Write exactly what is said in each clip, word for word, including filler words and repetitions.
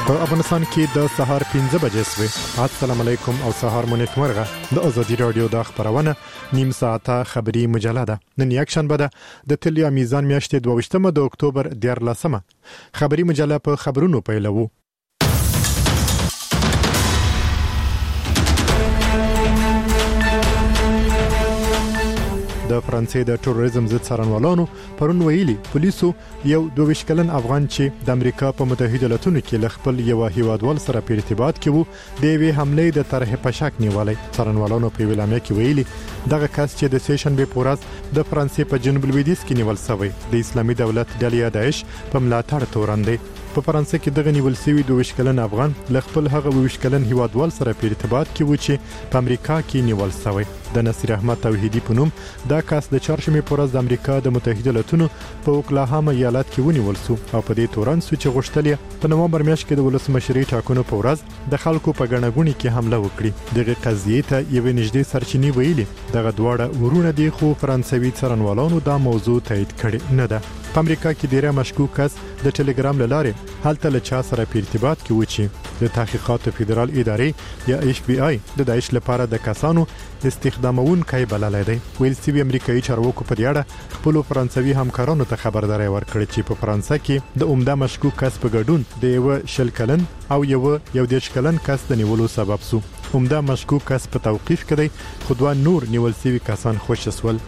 په افغانستان کې د سهار پنځه بجې شوې. السلام علیکم او سهار مو نیکمرغه. د ازادي رادیو د خبرونه نیم ساعته خبری مجله ده. نن یک شنبه ده د تلیا میزان میاشتې دوه ویشتمه د اکتوبر دیارلسمه. خبری مجله په خبرونو پیلوو. د فرانسې د تروریزم ضد څارنوالانو پرون ویلي پولیسو یو دوه ویشت کلن افغان چې د امریکا په متحده ایالاتونو کې ل خپل یو هیوادوال سره په ارتباط کې وو د وی حمله د طرح په شک نیولای. څارنوالانو په ویلامه کې ویلي دغه کس چې د سیشن به پورز د فرانسې په جنوب لویدیځ کې نیول شوی د اسلامي دولت ډلې داعش په ملاتړ تورندې. په فرانسې کې دغه نیول شوی دوه ویشت کلن افغان ل خپل هغه دوه ویشت کلن هیوادوال سره په ارتباط کې و چې په امریکا کې نیول شوی. د نصیر احمد توحیدی په نوم دا کس د چهارشنبه پورز د امریکا د متحده ایالاتونو په اوکلاهاما ایالت کې ونیول شو او په دې تورن سو چې غوښتل په نومبر میاشت کې د ولسمشری ټاکنو په ورځ د خلکو په ګڼګونی کې حمله وکړي. دغه قضیه ته یو نږدې سرچینی ویلي دغه دواړه ورونه دي خو فرانسوي څارنوالانو دا موضوع تایید کړي نه ده. په امریکا کې ډیره مشکوک کس د ټلګرام لاره هلته له چا سره په ارتباط کې و چې د تحقیقات فدرال ادارې یا ایف بی آی د داعش لپاره د کسانو استخدامون کوي بللای دی. ویل سی امریکایي چارواکو په دیاړه خپل فرانسوي همکارانو ته خبرداري ورکړه چې په فرانسه کې د عمده مشکوک کس په ګډون د یو شل کلن او یو یو دیش کلن کس د نیولو سبب سو. عمده مشکوک کس په توقیف کړي خو دوه نور نیول سوي کسان خوش شول.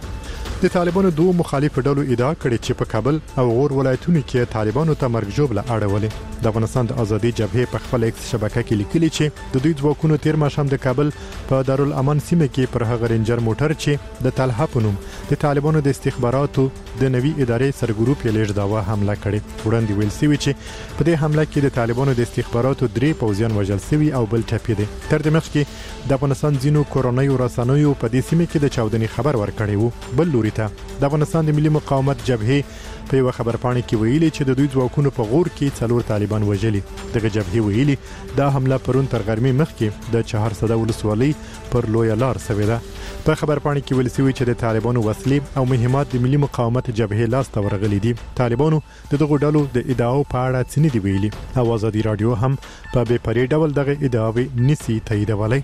د طالبانو دوه مخالف ډلو ادعا کړې چې په کابل او غور ولایتونو کې طالبانو ته مرګ جوړه اړولې. د افغانستان د ازادي جبهې په خپل ایکس شبکه کې لیکلي چې د دوی ځواکونو تیر ماښام د کابل په دارالامن سیمه کې پر هغه رینجر موټر چې د طلحه په نوم د طالبانو د استخباراتو د نوي ادارې سرګروپ یې لږ داوا حمله کړې. وړاندې ویل شوی چې په دې حمله کې د طالبانو د استخباراتو درې پوځیان وژل شوي او بل ټپي دي. تر دې مخکې د افغانستان ځینو کورونایي رسنیو په دې سیمه کې د چاودنې خبر ورکړی وو. بل لوري ته د افغانستان د ملي مقاومت جبهې په یو خبرپاڼه کې ویلي چې د دوی ځواکونو په غور کې څلور طالبان وژلي. دغه جبهې ویلي دا حمله پرون تر غرمې مخکې د چهار صده ولسوالۍ پر لوی لار شوې ده. په خبرپاڼه کې ویل شوی چې د طالبانو وسلې او مهمات د ملي مقاومت جبهې لاس ته ورغلي دي. طالبانو د دغه ډلو د ادعاو په اړه څه نه دی ویلي. ازادي رادیو هم په بې پرې ډول دغه ادعاوې نسی تاییدولای.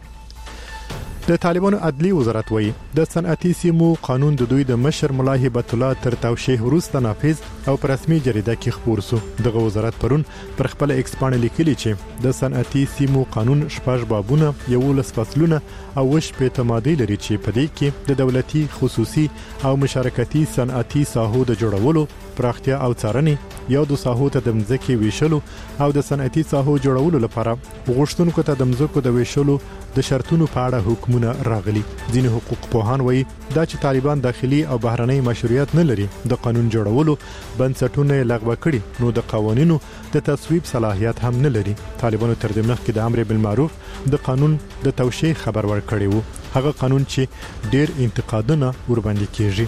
د طالبانو عدلی وزارت وایي د صنعتي سیمو قانون د دوی د مشر ملا هبت الله تر توشیح وروسته نافذ او په رسمي جریده کې خپور شو. دغه وزارت پرون پر خپل ایکس باندې لیکلي چې د صنعتي سیمو قانون شپږ بابونه یولس فصلونه او وش په تمادي لري چې په دې کې د دولتي خصوصي او مشارکتي صنعتي ساحو د جوړولو پراختیا او څارنې یو د ساحو ته د مځکې ویشلو او د صنعتي ساحو جوړولو لپاره غوښتونکو ته د مځکو د ویشلو د شرطونو په اړه حکمونه راغلي. ځینې حقوق پوهان وایي دا چې طالبان داخلي او بهرنۍ مشروعیت نه لري د قانون جوړولو بنسټونه لغوه کړي نو د قوانینو د تصویب صلاحیت هم نه لري. طالبانو تر دې مخکې د امر بالمعروف د قانون د توشیح خبر ورکړی وو. هغه قانون چې ډیر انتقادونه ورباندې کیږي.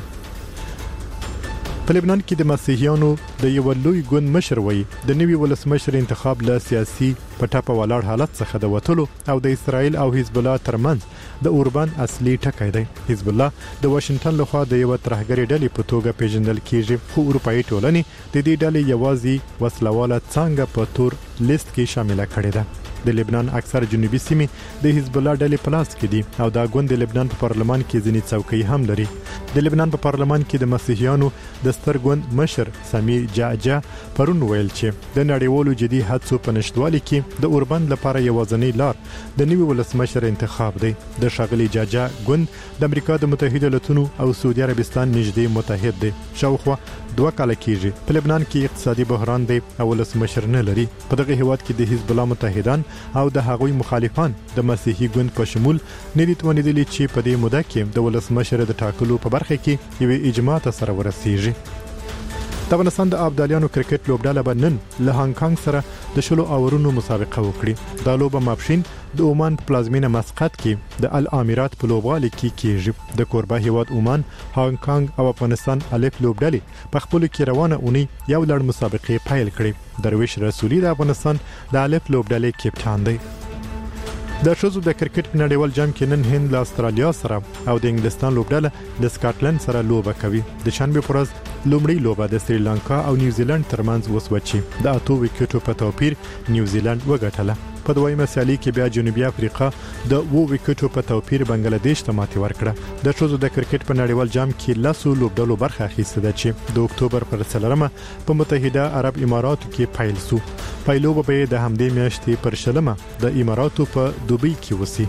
په لبنان کې د مسیحیانو د یو لوی ګوند مشر وایي د نوي ولسمشر انتخاب له سیاسي پټاپه ولاړ حالت څخه د وټلو او د اسرائیل او حزب الله ترمنځ د اوربان اصلي ټکی دی. حزب الله د واشنگټن لخوا د یو ترهګری ډلې په توګه پیژندل کیږي خو اروپאי ټولنې د دې ډلې یوازې وسلواله څنګه په تور لیست کې شامل کړي ده. د لبنان اکثر جنوبي سیمې د حزب الله ډلې پلاس کې دي او دا ګوند د لبنان په پارلمان کې ځینې څوکۍ هم لري. د لبنان په پارلمان کې د مسیحیانو د ستر ګوند مشر سامي جاجا پرون ویل چې د نړیوالو جدي هڅو په نشټوالي کې د اوربان لپاره یوازنی لار د نوي ولسمشر انتخاب دی. د شاغلي جاجا ګوند د امریکا د متحده ایالاتونو او سعودي عربستان نږدې متحد دی. شاوخوا دوه کاله کېږي په لبنان کې اقتصادي بحران دی او ولسمشر نه لري. په دغه هیواد کې د حزب الله متحدان او د هغوی مخالفان د مسیحي ګوند په شمول نه دي توانیدلي چې په دې موده کې د ولسمشر د ټاکلو په برخه کې یو اجماع ته سره ورسیږي. د افغانستان د ابدالیانو کرکټ لوبډله به نن له هانګ کانګ سره د شلو اورونو مسابقه وکړي. دا لوبه ماپښین د عمان په پلازمینه مسقط کې د الامارات په لوبغالي کې کیږي. د کوربه هیواد عمان، هانګ کانګ او افغانستان الف لوبډلې په خپل کې روانه اونۍ یو لړ مسابقې پیل کړې. درویش رسولي د افغانستان د الف لوبډلې کپټان دی. د شوزو د کرکټ په نړیوال جام کې نن هند له استرالیا سره او د انګلستان لوبډله د سکاټلند سره لوبه کوي. د شنبه پر ورځ لومړی لوبه د سریلانکا او نیوزیلند ترمنځ وسوه چې د اته وکټو په توپیر نیوزیلند وګټله. په دویمه سیالي کې بیا جنوبي افریقا د اوه وکټو په توپیر بنگلاديش ته ماتې ورکړه. د ښځو د کرکټ په نړیوال جام کې لاسو لوبډلو برخه اخیسته ده چې د اکتوبر پر څلورمه په متحده عرب اماراتو کې پیل سو. پایلوبه به د همدې میاشتې پر شلمه د اماراتو په دوبۍ کې وسی.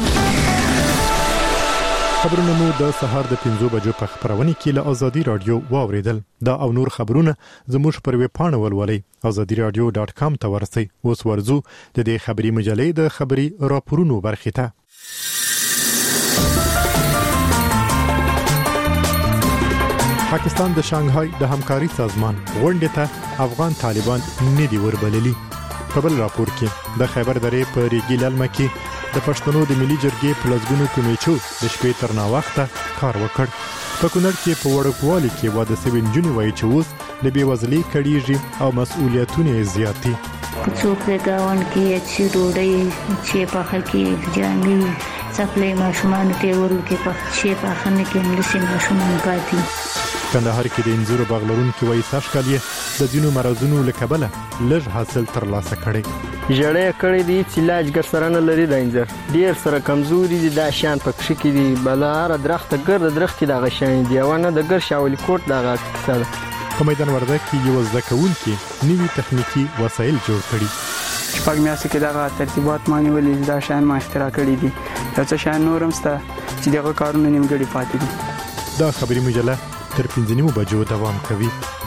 خبرونه مو د سهار د پنځو بجو په خبرونه کې له ازادي رادیو واوریدل. دا او نور خبرونه زموږ پر ویب پاڼه ولولئ ازادي رادیو ډاټ کام ته ورسئ. اوس ورزو د دې خبري مجلې د خبري راپورونو برخه ته. پاکستان د شانګهای د همکاري سازمان غونډې ته افغان طالبان نه دی وربللي. په بل راپور کې د خیبر درې په ریګي للمه کې د پښتنو د ملي جرګې پلازګونو کمیټو د شپې تر نا وخته کار وکړ. په کونړ کې په وړوکوالي کې واده سوي نجونې وایي چې اوس له بېوزلۍ کړيږي او مسؤلیتونه یې زیات دي. څوک د گاون کې چې ډوډۍ چې په خل کې جامې څپلې ماشومان ته ورکه په چې په خنه کې ملسي ماشومان پاتې. کندهار کې د انځور باغ لرونکو وایي ساشکالي د ځینو مرزونو لکبله لږ حاصل ترلاسه کړي. جړې کړې دي چې لاج ګر سره نه لري د انځر ډیر سره کمزوري دي د شان په کښ کې دي بلاره درخت ګر درخت د غشان دی ونه د ګر شاول کوټ د غاکسل. په میدان ورده کې یو ځکون کې نوي تخنیکی وسایل جوړ کړي. شپږ میاشتې کې دغه ترتیبات مانی ولې دا شان ما اختراع کړی دي. دا څه شان نورم ستا چې دغه کارونه نیمګړي پاتې دي. دا خبري مجله تر پنځه نیمو بجو دوام کوي.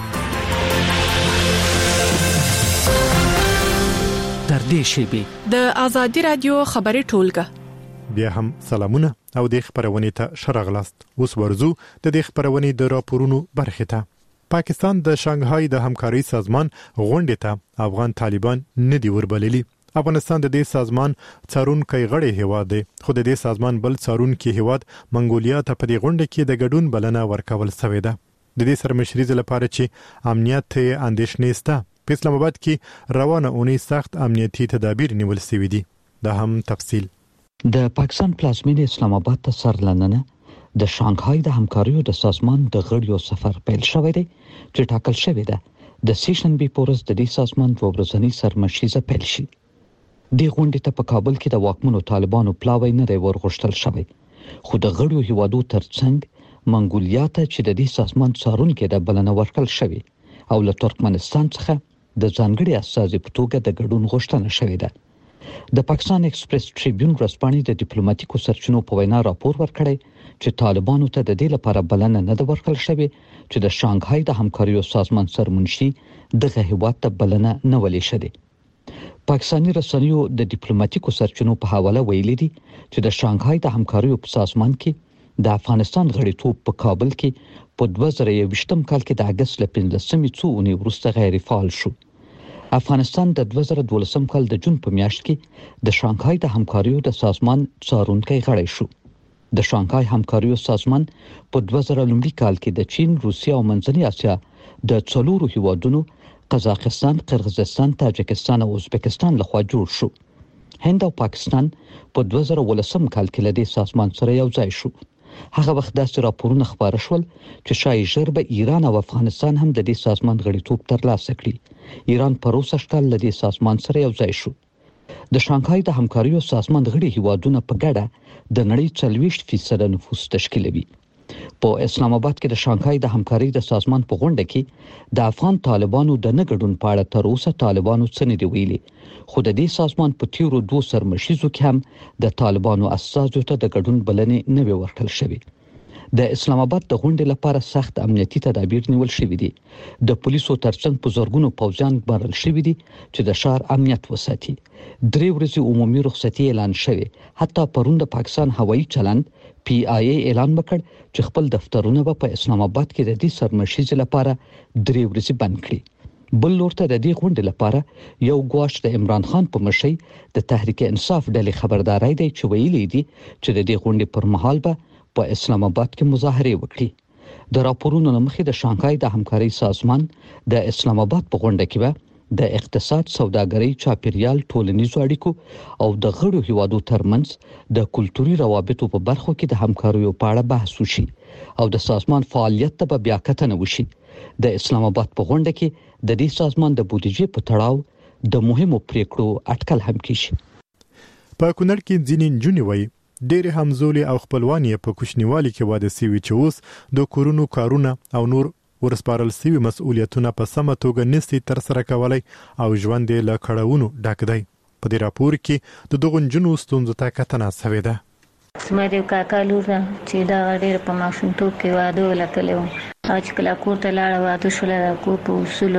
در دې شیبه د ازادي رادیو خبري ټولګه بیا هم سلامونه او د خبرونه ته شرغلاست. اوس ورزو د دې خبرونه د راپورونو برخه ته. پاکستان د شانګهای د همکاري سازمان غونډې ته افغان طالبان نه دی وربللي. افغانستان د دې سازمان څارونکي غړی هیواد دی، خو د دې سازمان بل څارونکي هیواد منګولیا ته په دې غونډه کې د ګډون بلنه ورکول شوې ده. د دې سرمشري لپاره چې امنیت ته اندېښنې شته. په اسلام آباد کې روانه اونۍ سخت امنیتي تدابیر نیول شوي دي. دا هم تفصیل. د پاکستان پلازمینه اسلام آباد ته سرلننه د شانګهای د همکاریو د سازمان د غړیو سفر پیل شوی دی چې ټاکل شوی ده د سیشن بي پورس د دې سازمان په ورځنی سرمشيزه پیل شي. د غونډې ته په کابل کې د واکمنو طالبانو پلاوی نه دی ورغښتل شوی، خو د غړیو هیوادو ترڅنګ منګولیا ته چې د دې سازمان څارونکي د بلنه ورکړل شوی او له ترکمنستان څخه د ځانګړي اساسي په توګه د ګډون غوښتنه شوې ده. د پاکستان ایکسپریس ټریبیون ورځپاڼې د ډیپلوماټیکو سرچینو په وینا راپور ورکړی چې طالبانو ته د دې لپاره بلنه نه ده ورکړل شوې چې د شانګهای د همکاریو سازمان سرمنشي دغه هیواد ته بلنه نه ولې شوه. پاکستاني رسنیو د ډیپلوماټیکو سرچینو په حواله ویلي دي چې د شانګهای د همکاریو په سازمان کې د افغانستان غړیتوب په کابل کې په دوه زره یوویشتم کال کې د اگست له پنځلسمې څو اونۍ وروسته غیر فعال شو. افغانستان د دوه زره دولسم کال د جون په میاشت کې د شانګهای د همکاریو د سازمان څارونکي غړی شو. د شانګهای همکاریو سازمان په دوه زره لومړي کال کې د چین، روسیه او منځنۍ اسیا د څلورو هیوادونو قزاقستان، قرغیزستان، تاجکستان او ازبکستان لخوا جوړ شو. هند او پاکستان په دوه زره ولسم کال کې له دې سازمان سره یو ځای شو. هغه وخت داسې راپورونه خبره شول چې شاید ژر به ایران او افغانستان هم د دې سازمان غړیتوب ترلاسه کړي. ایران په روسه کال له دې سازمان سره یو ځای شو. د شانګهای د همکاریو سازمان غړي هیوادونه په ګډه د نړۍ څلوېښت فیصد نفوس تشکیلوي. په اسلام آباد کې د شانګهای د همکاري د سازمان په غونډه کې د افغان طالبانو د نه ګډون په اړه تر اوسه طالبانو څه نه دی ویلي، خو د دې سازمان په تیرو دوه سرمشيزو کې هم د طالبانو اساسو ته د ګډون بلنې نه وی ورکړل شوې. د اسلام آباد د غونډې لپاره سخت امنیتي تدابیر نیول شوي دي. د پولیسو ترڅنګ په زورګونو پوځیان ګمارل شوي دي چې د ښار امنیت وساتي. درې ورځې عمومي رخصتي اعلان شوې. حتی پرون د پاکستان هوایي چلند پی آی ای اعلان وکړ چې خپل دفترونه به په اسلام آباد کې د دې سرمشيزې لپاره درې ورځې بند کړي. بل لورته د دې غونډې لپاره یو ګواښ د عمران خان په مشرۍ د تحریک انصاف ډلې خبرداري دی چې ویلي دي چې د دې غونډې پر مهال به په اسلام آباد کې مظاهره وکړي. د راپورونو مخې د شانګهای د همکاري سازمان د اسلام آباد په غونډه کې به د اقتصاد، سوداګرۍ، چاپیریال، ټولنیزو اړیکو او د غړو هیوادو ترمنځ د کلتوري روابطو په برخو کې د همکاریو په اړه بحث وشي او د سازمان فعالیت ته بیا کتنه وشي. د اسلام آباد په غونډه کې د دې سازمان د بودیجې په تړاو د مهمو پریکړو اټکل هم کیږي. په کونړ کې ځینې نجونې وایي ډېر همزولي او خپلوانی په کوچنیوالي کې واده سوي چې اوس د کورونو کارونه او نور ورسپارل سوي مسؤلیتونه په سمه توګه نسي تر سره کولای او ژوند یې له کړهونو ډک دی. په دې راپور کې د دغو نجونو ستونزو ته کتنه شوې ده. زما د کاکا لور ده چې دا ډېر په ماشومتوب کې واده ولکلی و او چې کله کور ته لاړه واده شوله د کور په اصولو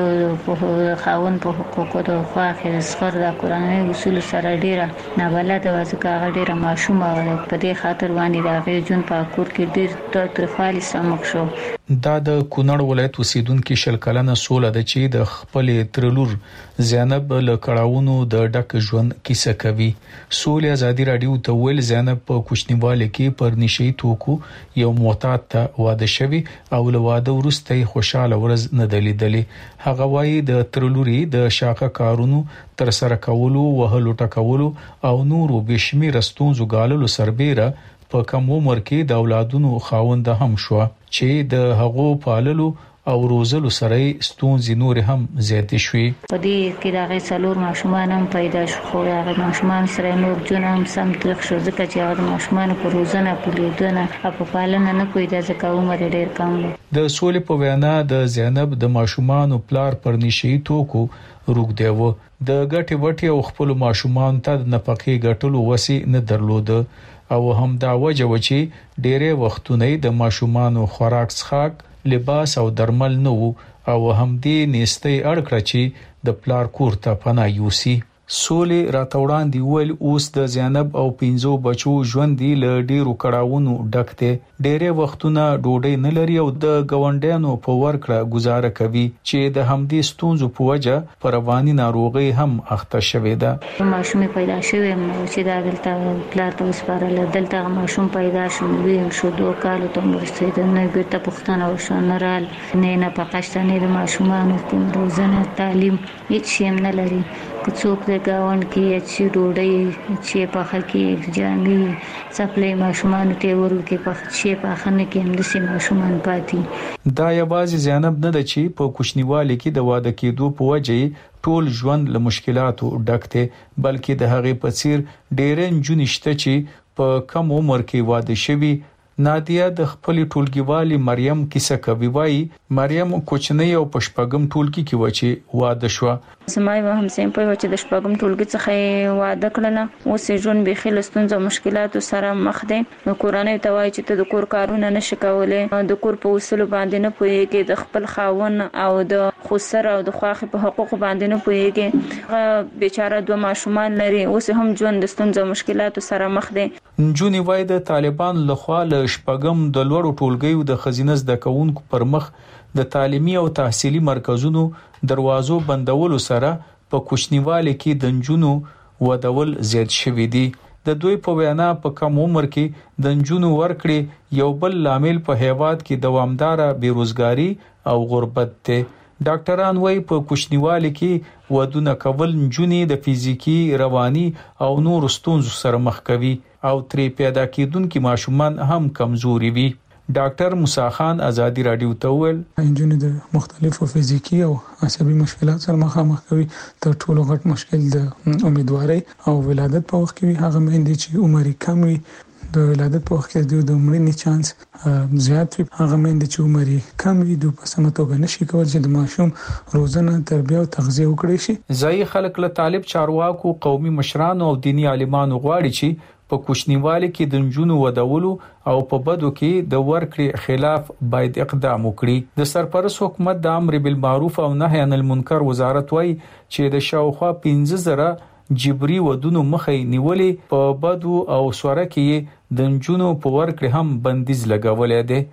په خاوند په حقوقو د خوا اخر زغر د کورنۍ اصولو سره ډېره نابلده وه ځکه هغه ډېره ماشومه وه. په دې خاطر باندې د هغې ژوند په کور کې ډېر تاوتریخوالي سره مخ شو. دا د کونړ ولایت اوسیدونکو شل کلنه سوله ده چې د خپلې ترلور زینب له کړهونو د ډک ژوند کیسه کوي. سولې ازادي رادیو ته ویل زینب په کوچنیواله کې پر نشي توکو یو معتاد ته واده شوی او له واده وروسته خوشاله ورځ نه دلیدلې. هغه وایي د ترلوري د شاقه کارونو تر سره کولو، وهلو ټکولو او نورو بشمیر ستونزو غاللو سربېره په کوم عمر کې د اولادونو خاوند هم شو چې د هغو پاللو او روزلو سره ستونزې نور هم زیاتې شوې. په دې کې د هغې څلور ماشومان هم پیدا شو خو د هغې ماشومان سره نور ژوند هم سم تریخ شو ځکه چې هغه د ماشومانو په روزنه، په لیدنه او په پالنه نه پوهېده ځکه عمر یې ډېر کم و. د سولې په وینا د زینب د ماشومانو پلار پر نشي توکو روغ دی و. د ګټې وټې او خپل ماشومان ته د نفقې ګټلو وسې نه درلوده او هم دا وجه و چې ډېرې وختونه د ماشومانو خوراک څښاک، لباس او درمل نه وو او هم دې نيستي اړکړه چې د پلار کور ته پناه یوسي. سولې راتوړان دی ول اوس د زینب او پینځو بچو ژوند دی ل ډیرو کړهونو ډکته. ډېرې وختونه ډوډۍ نه لري او د گاونډیانو په ورکړه گزاره کوي چې د همدې ستونزو په وجه پر رواني ناروغي هم اخته شوې ده. ماشوم پیدا شوی چې دا دلته پلار ته وسپارل، دلته ماشوم پیدا شو ویم شو دوه کال ته مرسته ده نه ګټه پښتنه وشنرال نه نه پکاشته نه د ماشومان کوم روزنه تعلیم هیڅ شي نه لري. څوک د گاوند کې چې ډوډۍ چې په خلکې جامې څپلې ماشومان ته ورکې په چې په خنه کې هم د سي ماشومان پاتې. دا یوازې زینب نه ده چې په کوچنیوالي کې د واده کېدو په وجه ټول ژوند له مشکلاتو ډکته، بلکې د هغې په څیر ډېر نجونې شته چې په کم عمر کې واده شوي. نادیه د خپل ټولګیوالي مریم کیسه کوي. وایي مریم کوچنۍ او پشپغم ټولګي کې و چې واده شو. زما یو هم سیم په چې د شپږم ټولګي څخه واده کړل. اوس ژوند به خل ستونزو مشکلاتو سره مخ دي. نو کورنۍ ته وایي چې ته د کور کارونه نشې کولای، د کور په اصول باندې نه پوهیږي، د خپل خاون او د خسر او د خواخ په حقوق باندې نه پوهیږي. بیچاره دوه ماشومان لري، اوس هم ژوند د ستونزو مشکلاتو سره مخ دي. نجونې وایي د طالبان لخوا له شپږم د لوړو ټولګیو د خزینه زده کوونکو پر مخ د تعلیمي او تحصیلي مرکزونو دروازو بندولو سره په کوچنیوالي کې د نجونو ودول زیات شوې دي. د دوی په وینا په کم عمر کې د نجونو ورکړې یو بل لامل په هیواد کې دوامداره بیروزګاری او غربت دی. ډاکټران وايي په کوچنیوالي کې ودونه کول نجونې د فزیکی، رواني او نور ستونزو سره مخ کوي او ترې پیدا کېدونکو ماشومان هم کمزوري وي. ډاکټر موسی خان ازادي رادیو ته ویل انجونې د مختلفو فزیکی او عصبي مشکلات سره مخامخ کوي. تر ټولو غټ مشکل د امیدواري او ولادت په وخت کې هغه مېندې چې عمر کم وي، د ولادت په وخت کې د مړینې چانس زیات وي. هغه مېندې چې عمر کم وي د په سمه توګه نشي کولای چې د ماشوم روزنه، تربیه او تغذیه وکړي شي. ځای خلک له طالب چارواکو، قومي مشرانو او دینی عالمانو غواړي چې په کوچنیوالي کې د نجونو ودولو او په بدو کې د ورکړې خلاف باید اقدام وکړي. د سرپرست حکومت د امر بالمعروف او نهي عن المنکر وزارت وايي چې د شاوخوا پنځه زره جبري ودونو مخې نیولې، په بدو او سوره کې د نجونو په ورکړې هم بندیز لګولې ده.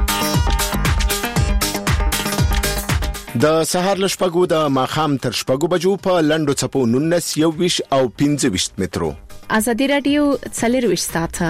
د سهار لشپګو د ماخام تر شپګو بجو په لندو چپو نونس یو ویش او پنځه ویش مترو. ازادي رادیو څلور ویش ساعته.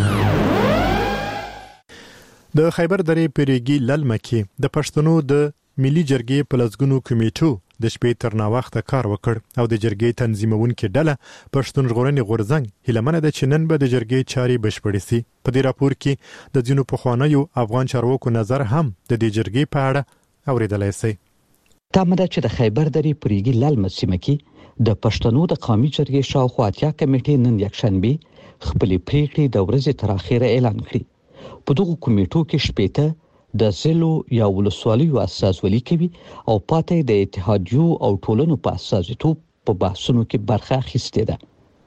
د خیبر درې پیریګي للمکی د پښتنو د ملي جرګې په لسګونو کمیټو د شپې تر ناوخته کار وکړ او د جرګې تنظیمونکو ډله پښتون ژغورنې غورځنګ هیلمنه ده چې نن به د جرګې چاري بشپړې سي. په دې راپور کې د ځینو پخوانیو افغان چارواکو نظر هم د دې جرګې په اړه اوریدلای شي. تامه چې د خیبر درې پریګي لالمه سیمه کې د پښتنو د قومي جرګې شاوخوا اتیا کمیټې نن یکشنبه خپلې پریکړې د ورځې تر اخره اعلان کړې. په دغه کمیټو کې شپېته د زلو یا ولسوالیو اساسولي کوي او پاتې د اتحادیو او ټولنو په اساسیتوب په بحثونو کې برخه اخیستې ده.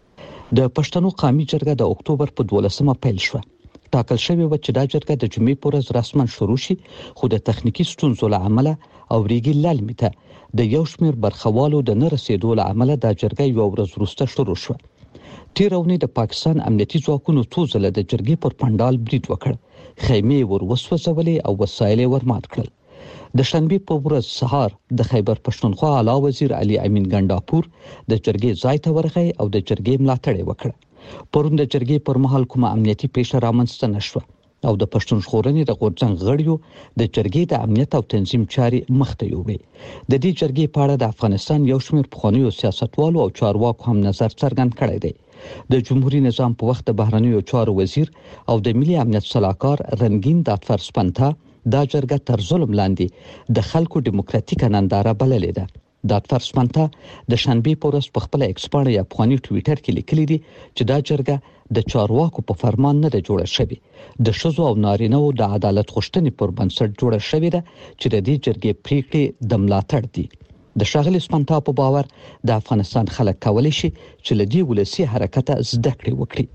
د پښتنو قومي جرګه د اکتوبر په دولسمه پیل شوه. ټاکل شوی و چې دا جرګه د جمعې په ورځ رسما شروع شي، خو د تخنیکی ستونزو له امله او ریګي لالمې ته د یو شمېر برخوالو د نه رسیدو له امله دا جرګه یو ورځ وروسته شروع شوه. تیر اونۍ د پاکستان امنیتي ځواکونو څو ځله د جرګې پر پنډال برید وکړ. خیمې ور وسوځولې او وسایل ور مات کړل. د شنبه په ورځ سهار د خیبر پښتونخوا اعلی وزیر علي امین ګنداپور د جرګې ځای ته ورغی او د جرګې ملاتړ وکړ. پرون د جرګې پر مهال کومه امنیتي پیښه رامنځته نشوه او د پښتون ژغورنې د غورځنګ غړیو د جرګې د امنیت او تنظیم چاري مخته یوړې. د دې جرګې په اړه د افغانستان یو شمېر پخوانیو سیاستوالو او چارواکو هم نظر څرګند کړی دی. د جمهوریت نظام په وخت د بهرنیو چارو وزیر او د ملي امنیت صلاحکار رنگین داتفر سپنتا دا جرګه تر ظلم لاندې د خلکو دیموکراتیک ننداره بللې ده. داتفر سپنتا د شنبه په ورځ په خپل ایکس باندې یا افغاني ټوئیټر کې لیکلي دي چې دا جرګه د چارواکو په فرمان نه ده جوړه شوې. د ښځو او نارینه‌و د عدالت غوښتنې پر بنسټ جوړه شوې ده چې د دې جرګې پریکړې د ملاتړ دي. د شاغلي سپنتا په باور د افغانستان خلک کولی شي چې له دې ولسی حرکت زده کړې وکړي.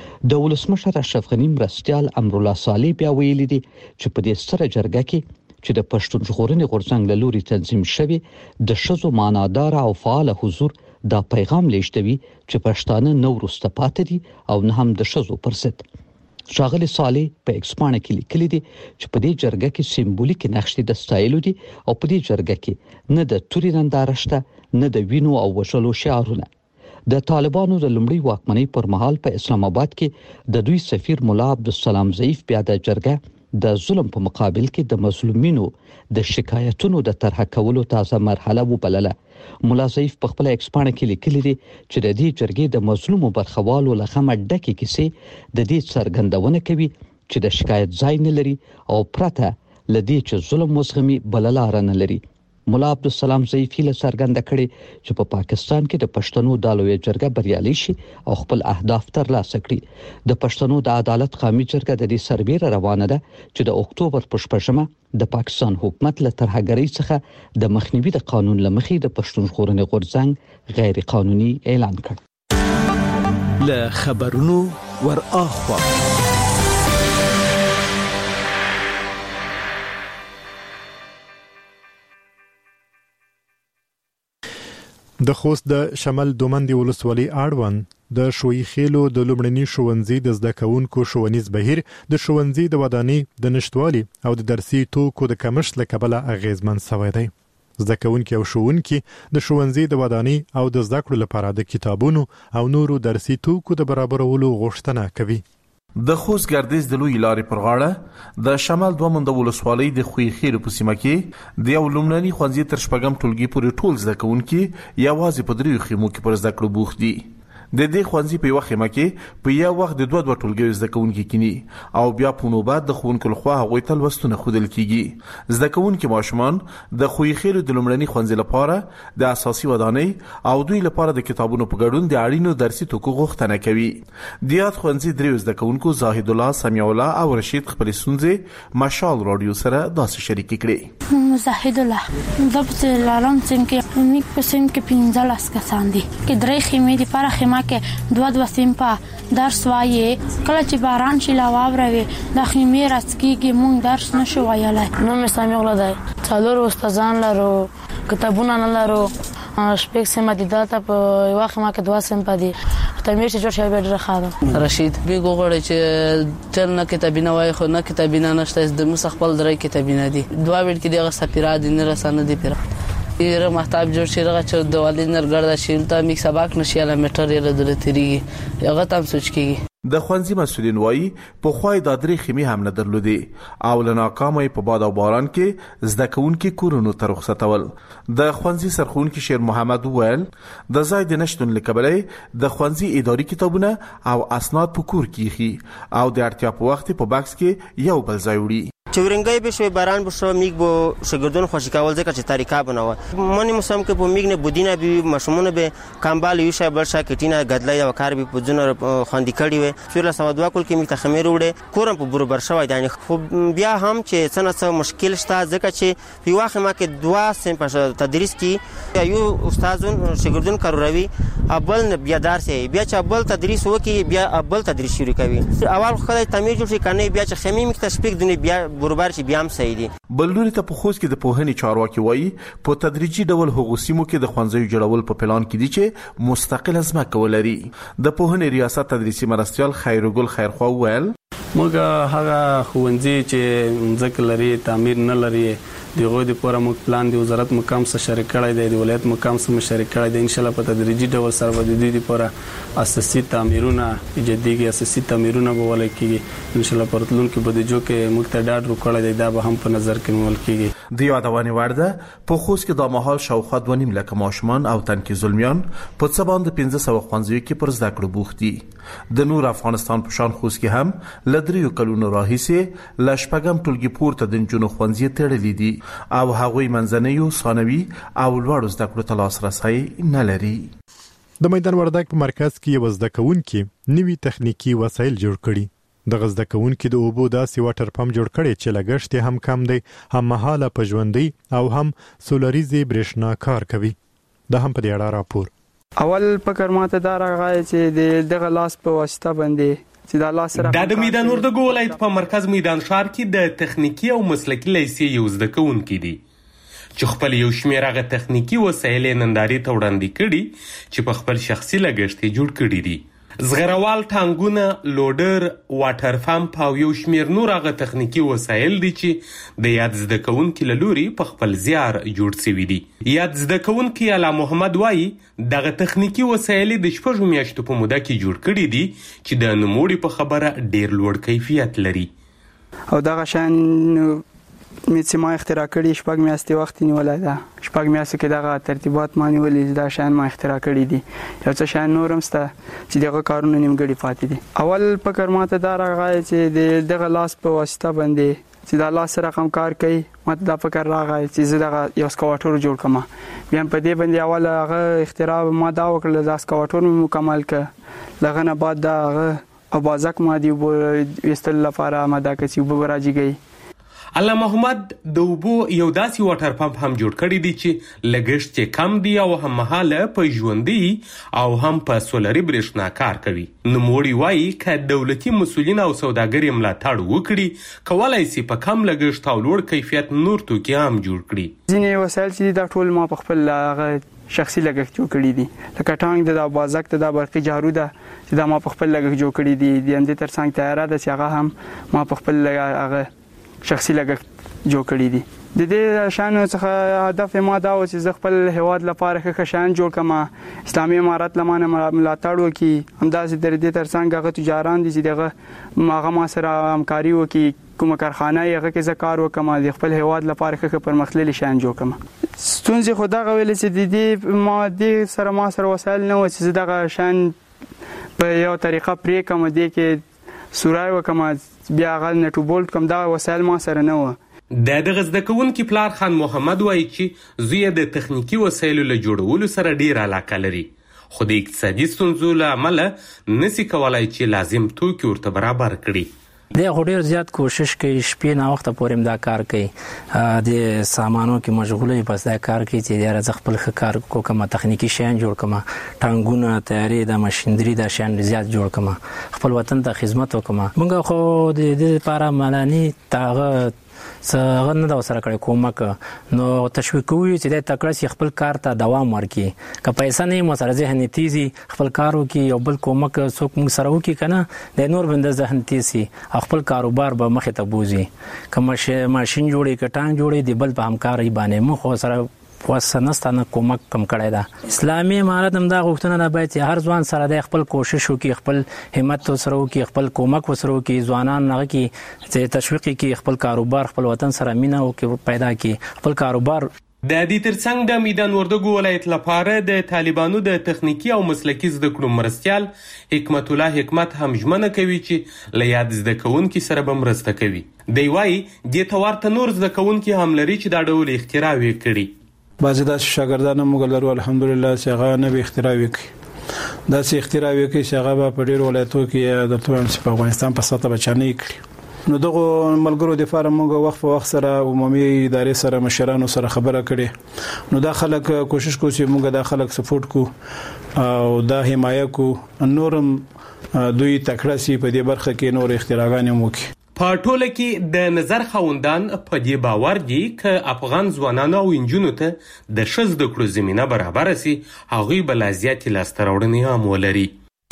د ولسمشر اشرف غنی مرستیال امرالله صالح بیا ویلي دي چې په دې سره جرګه کې چې د پښتون ژغورنې غورځنګ له لوري تنظیم شوی د ښځو معنادار او فعال حضور دا پیغام لیږدوي چې پښتانه نو ورسته پاتې دي او نه هم د ښځو پر ضد. شاغلي صالح په ایکس باندې کې لیکلي دي چې په دې جرګه کې سیمبولیک نقشې د ستایلو دي او په دې جرګه کې نه د توري ننداره شته نه د وینو او وشلو شعارونه. د طالبانو د لومړي واکمنۍ پر مهال په اسلام آباد کې د دوی سفیر مولا عبدالسلام ضعیف بیا د جرګه د ظلم په مقابل کې د مظلومینو د شکایتونو د طرح کولو تازه مرحله وبلله. مولا ضعیف په خپل ایکس باندې کې لیکلي دي چې د دې جرګې د مظلومو برخوالو له خمه ډکې کیسې د دې څرګندونه کوي چې د شکایت ځای نه لري او پرته لدې چې ظلم وسغمي بللار نه لري. مولا عبدالسلام ضعیف له څرګنده کړي چې په پا پاکستان کې د پښتنو د لوی جرګه بریالي شي او خپل اهداف ترلاسه کړي. د پښتنو د عدالت قومي جرګه د دې سربېره روانه ده چې د اکتوبر په شپږمه د پاکستان حکومت له ترهګرۍ څخه د مخنیوي د قانون لمخې د پښتون ژغورنې غورځنګ غیر قانوني اعلان کړ. له خبرونو ور اخوا د خوست د شمال دومندي ولسوالۍ اړوند د شوي خېلو د لومړني ښوونځي د زده کوونکو ښوونیز بهیر د ښوونځي د ودانۍ د نشټوالي او د درسي توکو د کمښت له کبله اغیزمن شوی دی. زده کوونکي او ښوونکي د ښوونځي د ودانۍ او د زده کړو لپاره د کتابونو او نورو درسي توکو د برابرولو غوښتنه کوي. د خوست ګردیز د لوی لارې پر غاړه د شمال دومند ولسوالۍ د خوي خیر په سیمه کې د یو لومړني ښوونځي تر شپږم ټولګي پورې ټول زده کوونکي یوازې په دریو خیمو کې پر زده کړو بوخت دي. د دې ښوونځي په یو خیمه کې په یو وخت د دوه دوه ټولګیو زده کوونکي کینی او بیا په نوبت د ښوونکو لخوا هغوی ته لوستونه ښودل کیږي. زده کوونکي ماشومان د خوي خیر د لومړني ښوونځي لپاره د اساسي ودانۍ او دوی لپاره د کتابونو په ګډون د اړینو درسي توکو غوښتنه کوي. د یاد ښوونځي دریو زده کوونکو زاهد الله، سمیع الله او رشید خپل ستونزې مشال رادیو سره داسې شریک کړي. زاهد الله د په لارم سیم کې نیک په سیم کې پنځه لاس کسان دي کې درې خیمې دي پر خیمه کې دوه دوه سیم په درس وایي. کله چې باران شي لا واوروي د خیمې راڅکیږي مونږ درس نشو وایلای. نو مې سمیع الله دی څلور استادان لرو، کتابونه نه لرو، شپږ سیم دي دلته په یو خیمه کې دوه سیم پدې تعمیر چې جوړ شوی به ډېر ښه ده. رشید بیګو غواړي چې تل نه کتابونه وایي خو نه کتابونه نشته، د مستقبل درې کتابونه دي دوه ویل کې دغه سفیرات دي نه رسانه دي پیرا یره محتاب جوړ شي رغه چې د والدین نرګړدا شي ته میک سبق نشي اله میټر یې له دلته ریږي هغه تام سوچ کیږي. د ښوونځي مسؤلین وایي پخوای دا درې خیمې هم نه درلودې او له ناکامه په باد او باران کې زده کوونکي کورونو ته رخصتول. د ښوونځي سرښوونکي شیر محمد وویل د ځای د نشتون له کبله د ښوونځي اداري کتابونه او اسناد په کور کې ایښي او د اړتیا په وخت په بکس کې یو بل ځای وړي. چورنگای بشه باران بشه میگ با شاگردان خوشی کول ذکر چه طریقه بنوه منی مسام که با میگ نه بودینه بی مشمون به کامبال یوشه بلشه کتینه گدلای و کار بی پوزون خواندی کردی و چورلا سوادوا کل که میگ تخمیر وده کورم پو برو برشوی دانی خب بیا هم چه سنت سو مشکل شتا ذکر چه فی واقع ما که دوا سن پس تدریس کی یو استادون شاگردان کاروروی اول بیا درس بیا چه اول تدریس وکی بیا اول تدریس شروع کوي اول خدای تعمیر جوړ شي کنه بیا چه خمی میگ تشبیق دنی بیا برابر شي بیا هم صحیح دي. بلوري ته په خوست کې د پوهنې چارواکي وایي په تدریجي ډول هغو سیمو کې د ښوونځیو جوړول په پلان کې دي چې مستقل ځمکه ولري. د پوهنې ریاست تدریسي مرستیال خیرګل خیرخوا وویل موږ هغه ښوونځي چې ځمکه لري تعمیر نه لري دغه د پوره موږ پلان دی وزارت مقام سره شریک کړی دی د ولایت مقام سره شریک کړی دی ان شاء الله په تدریجي ډول سره به د دې لپاره اساسي تعمیرونه جديږي اساسي تعمیرونه به ولای کیږي ان شاء الله پرتلونکو به د جو کې موږ ته ډاډ ورکړی دی دا به هم په نظر کې نیول کیږي. د یادونه ورده په خوست کې د ماحول شاوخوا دوه نیم لک ماشومان او تنکي زلمیان په څه باندې پنځه سوه ښوونځیو کې پر زده کړو بوخت دي. د نور افغانستان په شان خوست کې هم لدریو کلونو راهیسې لشپګم ټولګي پورته د جنو ښوونځي تړلې دي او هغوی منځنیو ثانوي او لوړو زده کړو ته لاسرسی نه لري. د میدان وردګ په مرکز کې یو زده کوونکي نوي تخنیکی وسایل جوړ کړي. د غزده کوونکي د اوبو داسې واټر پمپ جوړ کړي چې لګښت هم کم دی هم مهاله په ژوندۍ او هم سولریزي برېښنا کار کوي. دا هم په دې اړه راپور. اول فکر ماته دا راغی چې دغه لاس په واسطه باندې چې دا لاس سره د میدان وردګ ولایت په مرکز میدان ښار کې د تخنیکی او مسلکي لیسې یو زده کوونکي دي چې خپل یو شمېر هغه تخنیکی وسایل نندارې ته وړاندې کړي چې په خپل شخصي لګښت یې جوړ کړي دي. زغروال ټانګونه لوډر واټر پمپ او یو شمېر نور هغه تخنیکی وسایل دي چې د یاد زده کوونکي له لوري په خپل زیار جوړ شوي دي. یاد زده کوونکي اعلی محمد وایي دغه تخنیکی وسایل د شپږو میاشتو په موده کې جوړ کړي دي چې د نوموړي په خبره ډیر لوړ کیفیت لري. او دغه شان می چې ما اختراع کړی شپږ میاشتې وخت نیولای دا شپږ میاشتې کې دغه ترتیبات ما نیولې دا شان ما اختراع کړی دي یو څه شان نورم سته چې دغه کارونه نیمګړي پاتې دي. اول فکر ماته دا راغی چې دغه لاس په واسطه باندې چې دا لاس سره کوم کار کوي ماته دا فکر راغی چې زه دغه یو سکواټور جوړ کړم. بیا په دې باندې اول هغه اختراع ما دا وکړل دا سکواټور مکمل ک لغه نه بعد دا هغه اوازک ما دی وستل لپاره ما دا کسي وبراجيږي. الله محمد د اوبو یو داسې واټر پمپ هم جوړ کړی دی چې لګښت یې کم دی او هم مهاله په ژوندۍ او هم په سولري برېښنا کار کوي. نوموړي وایي که دولتي مسؤلین او سوداګر یې ملاتړ وکړي کولی سي په کم لګښت او لوړ کیفیت نور توکي هم جوړ کړي. ځینې وسایل چې دا ټول ما په خپل هغه شخصي لګښت جوړ کړی دي لکه ټانګ د بازک د برقي جارو ده چې دا ما په خپل لګښت جوړ کړی دي. د اندې ترڅنګ تیاره ده چې هغه هم ما په خپل هغه شخصي لګښت جوړ کړی دي. د دې شان څخه هدف ما دا و چې زه خپل هیواد لپاره ښه شان جوړ کړم اسلامي امارات لمانه ملاتړ وکړي همداسې د دې ترڅنګ هغه تجاران دي چې دغه هغه ما سره همکاري وکړي کومه کارخانه هغه کې زه کار وکم د خپل هیواد لپاره ښه پرمختللي شان جوړ کړم. ستونزې خو دغه ویل چې د دې ما دې سره ما سره وسایل نه و چې دغه شان په یو طریقه پرې کوم دې کې سورای وکم بیا غل نټو بولټ کوم دا وسایل ما سره نه و. د دغه زده کوونکي پلار خان محمد وایي چې زوی د تخنیکی وسایلو له جوړولو سره ډیر علاقه لري خو د اقتصادي ستونزو له امله نسی کولای چې لازم توکي ورته برابر کړي. د غوډیر زیات کوشش کوي شپې نه وخت پورې دا کار کوي د سامانو کې مشغوله پس دا کار کوي چې د رز خپل کار کو کومه تخنیکی شین جوړ کما ټانګونه تیارې د ماشينري د شین زیات جوړ کما خپل وطن ته خدمت وکما. موږ خو د دې لپاره ملانی تاغه څنګه نه دا سره کړی کومک نو تشویق کوي چې د تکړه خپل کار ته دوام ورکړي که پیسې نه مو سره ذهن تیزي خپل کارو کې یو بل کومک څوک موږ سره وکړي کنه د نور بند ذهن تیزي خپل کاروبار به مخه ته بوزي کوم ماشين جوړي کټان جوړي دی بل په همکاري باندې مو خو سره وسنستانه کومک کم کړی دا اسلامي امارت هم دا غوښتنه ده باید هر ځوان سره د خپل کوشش وکړي خپل همت سره وکړي خپل کومک وسره وکړي ځوانان هغه کې چې تشویق کړي خپل کاروبار خپل وطن سره مینه وکړي پیدا کړي خپل کاروبار د دې ترڅنګ د میدان وردګو ولایت لپاره د طالبانو د تخنیکی او مسلکی زده کړو مرستيال حکمت الله حکمت هم ژمنه کوي چې له یاد زده کوونکو سره به مرسته کوي. دی وايي د تورته نور زده کوونکو هم لري چې دا ډول اختراع وکړي. بعضی د شاګردانو موږ لرو الحمدلله چې هغه نه به اختراع وکړي دا چې اختراع وکړي چې هغه په ډیر ولایتو کې د توګه چې په افغانستان په سطح بچانه کړي. نو دغه ملګرو د فارم موږ وخت په وخت سره عمومي ادارې سره مشرانو سره خبره کړي نو دا خلک کوشش کوي چې موږ دا خلک سپورټ کو او دا حمایه کو نورم دوی تکړه سي په دې برخه کې نور اختراعات وکړي. په ټوله کې د نظر خوندان په دې باور دي چې افغان ځوانانو او انجونو ته د شز د کړو زمينه برابر سي هغه بل ازيات لاستراوړنې هم ولري.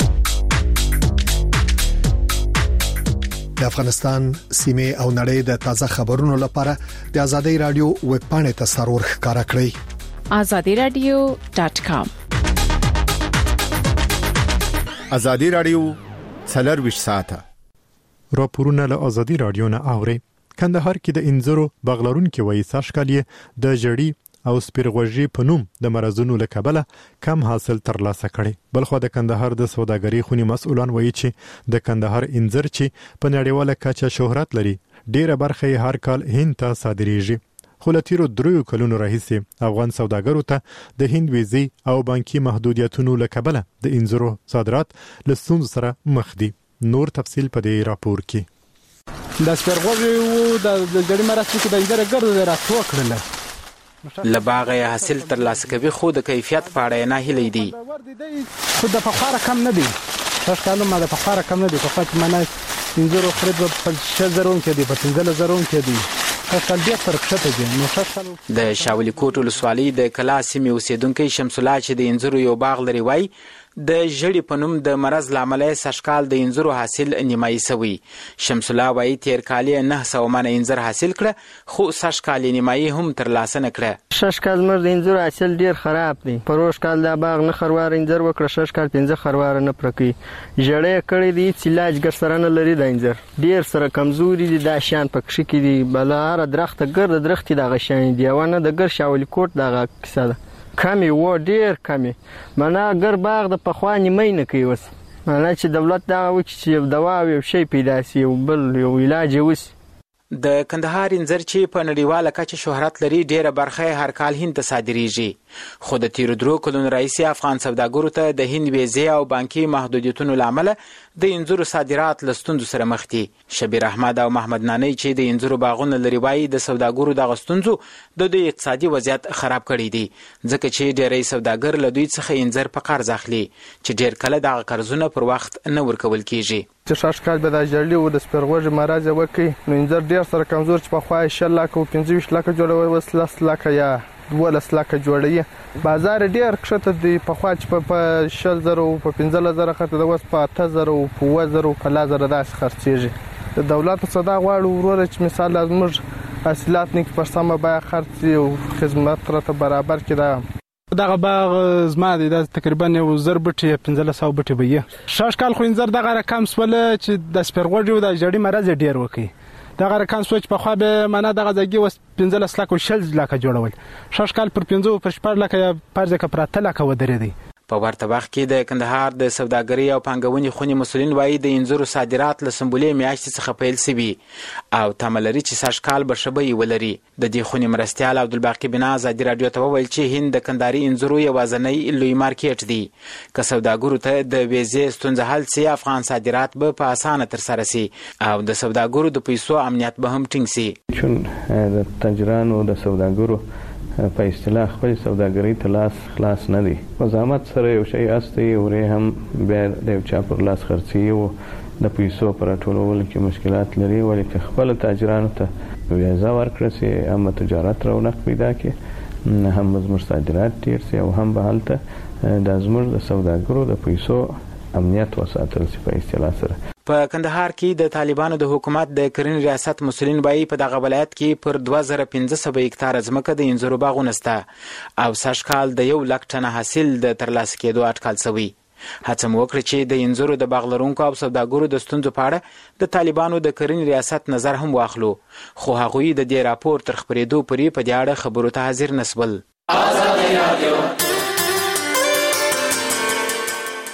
د افغانستان سیمه او نړۍ د تازه خبرونو لپاره د ازادي رادیو ویب پاڼه ته سرور ښکارا کړئ azadi radio dot com. ازادي رادیو څلور ساعته راپورونه له ازادي رادیو نه اوري. کندهار کې د انځرو بغلارون کې وایي ساشکالیه د جړی او سپیرغوژي په نوم د مرزونو له کبله کم حاصل ترلاسه کړي. بلخو د کندهار د سوداګرۍ خونی مسؤلان وایي چې د کندهار انځر چې په نړیواله کچه شهرت لري ډیره برخه یې هر کال هند ته صادریږي. خو له تیرو دریو کلونو راهیسې افغان سوداګرو ته د هند ویزي او بانکي محدودیتونو له کبله د انځرو صادرات له ستونزو سره مخ دي. نور تفصیل په دې راپور کې. د سپیرغوژي او د جړی مرستې کې د انځر ګرځي راتو کړل لباغه حاصل تر لاسه کوي خو د کیفیت په اړه نه هلي دي خو د فقره کم نه دي تاسو کله ما د فقره کم نه دي په فقط منای انځرو خرید په شزرون کې دي په تنزل زرون کې دي تاسو بیا فرق شته دي نو تاسو د شاولي کوټ ولسوالۍ د کلا سیمې اوسیدونکو شمس الله چې د انځرو یو باغ لري وای د جړی په نوم د مرز لامل سشکال د انځرو حاصل نیمایي سوی. شمس الله وای تیر کال نه سو من انځر حاصل کړ خو سشکال نیمایي هم تر لاسه نه کړ. ششکال مر د انځرو حاصل ډیر خراب دی. پروش کال د باغ نه خروار انځر وکړ ششکال پنځه خروار نه پرکی جړی کړی دی علاج ګرسرانه لري د انځر ډیر سره کمزوري دي د شان پکښ کې دي بلار درخت ګرد درخت د غشان دی ونه د ګر شاولي کوټ دغه کیسه ده کمی و ډیر کمی معنا ګر باغ د پخوانی مې نه کوي وس معنا چې دولت دا و چې دوا او شی پیدا سي او بل یو علاج وس. د کندهار انځر چې په نړیواله کچه شهرت لري ډیره برخه هر کال هند ته صادریږي خو د تیر درو کلونو رئیس افغان سوداګرو ته د هند ویزه او بانکي محدودیتونو لامل د انځرو صادرات لستوندو سره مخ دي. شبیر احمد او محمد نانی چې د انځرو باغونه لري وایي د سوداګرو د غستونزو د دوی اقتصادي وضعیت خراب کړی دي ځکه چې ډیری سوداګر له دوی څخه انځر په قرض اخلي چې ډیر کله د قرضونو پر وخت نه ورکول کیږي. چې شاشکال به د جړلی او د سپیرغوژي مرز وکي نو انځر ډیر سره کمزور چې په خوای شل لاک او پنځه ویشت لاک جوړول وسلس لاک یا دولس لاک جوړي بازار ډیر کښته دی په خوا چې په شل زره او په پنځه زره خته د وس په اته زره او په و زره په لا زره داس خرڅيږي. د دولت صدا غواړو ورور چې مثال لازم حاصلات نه پر سمه بیا خرڅي او خدمات راته برابر کړه. دغه باغ زما د تقریبا یو زر بټي پنځه سو بټي وي شاشکال خو انځر دغه رقم سول چې د سپیرغوژي او د جړی مرز ډیر وکي دغه رقم سوچ په خو به معنا دغه ځګي وس پنځه لک او شل لک جوړول شاشکال پر پنځه پر شپږ لک یا پر ځکه پر اتل لک ودرې دي. په ورته وخت کې د کندهار د سوداګرۍ او پانګونې خونی مسولین وایي د انځرو صادرات له سمبولې میاشتې څخه پیل شوي او تملري چې ساشکال بشبي ولري. د دې خونی مرستيال عبدالباقي بنا ازادي رادیو ته وویل چې هند د کندهاري انځرو یوازنۍ لوی مارکیټ دی که سوداګرو ته د ویزې ستونزه حل سي افغان صادرات به په اسانه تر سره سي او د سوداګرو د پیسو امنیت به هم ټینګ سي. چون د تاجرانو د سوداګرو په اصطلاح خپل سوداګرۍ ته لاس خلاص نه دي مزامت سره یو شی استه ورې هم بیا د یو چا پر لاس خرڅي او د پیسو پر ټولول کې مشکلات لري ولې خپل تاجرانو ته ویزه ورکړي سي هم تجارت رونق پیدا کړي هم زموږ صادرات ډیر سي او هم به هلته د زموږ د سوداګرو د پیسو امنیت وساتل شي په اصطلاح سره. په کندهار کې د طالبانو د حکومت د کرنې ریاست مسولین وایي په دغه ولایت کې پر دوه زره پنځه سوه هکتاره ځمکه د انځرو باغونه شته او سږ کال د یو لک ټنه حاصل د ترلاسه کېدو اټکل شوی. هڅه مو وکړه چې د انځرو د باغ لرونکو او سوداګرو د ستونزو په اړه د طالبانو د کرنې ریاست نظر هم واخلو، خو هغوی د دې راپور تر خپرېدو پورې په دې اړه خبرو ته حاضر نسول.